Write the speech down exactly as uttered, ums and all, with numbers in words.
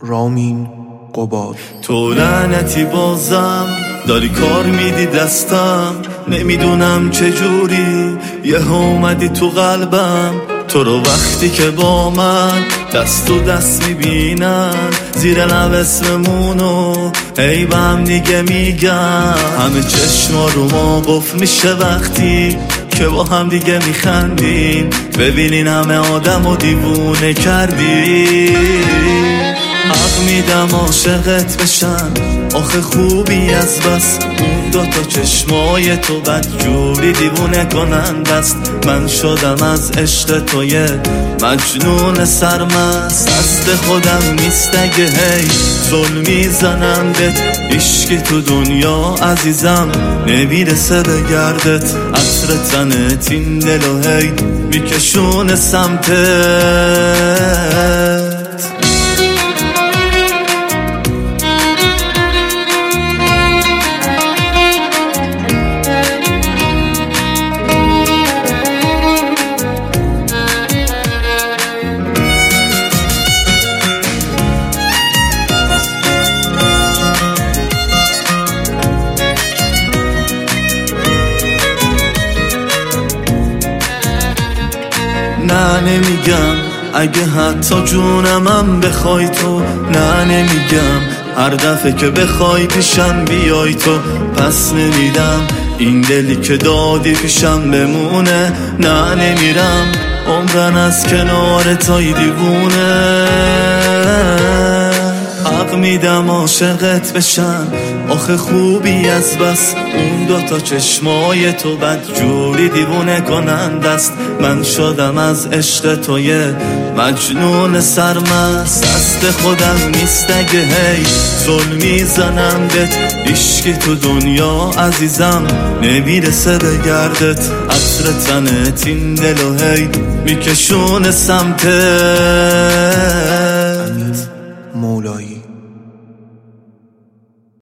رامین قباد. تو لعنتی بازم داری کار میدی دستم، نمیدونم چجوری یه اومدی تو قلبم. تو رو وقتی که با من دست تو دست میبینن، زیر لب اسممونو ای به هم دیگه میگن. همه چشما رو ما قفل میشه وقتی که با هم دیگه میخندین. ببینین همه آدم و دیوونه کردی. حق میدم عاشقت بشن، آخه خوبی از بس اون دوتا چشمای تو بد جوری دیوونه کنن دست. من شدم از عشق تو یه مجنون سرمست، دست خودم نیست اگه هی ظلم میزنم بهت. عشقی تو دنیا عزیزم نمیرسه به گردت، عطر تنت این دلو هی میکشون سمتت. نه نمیگم اگه حتی جونمم بخوای تو، نه نمیگم هر دفعه که بخوای پیشم بیای تو. پس نمیدم این دلی که دادی پیشم بمونه، نه نمیرم عمرن از کنار تای دیوونه. حق میدم عاشقت بشن، آخه خوبی از بس اون دوتا چشمای تو بد جوری دیوونه کنن دست. من شدم از عشق تو یه مجنون سرمست، دست خودم نیست اگه هی ظلم میزنم بهت. عشقی تو دنیا عزیزم نمیرسه به گردت، عطر تنت این دلو هی میکشون سمتت.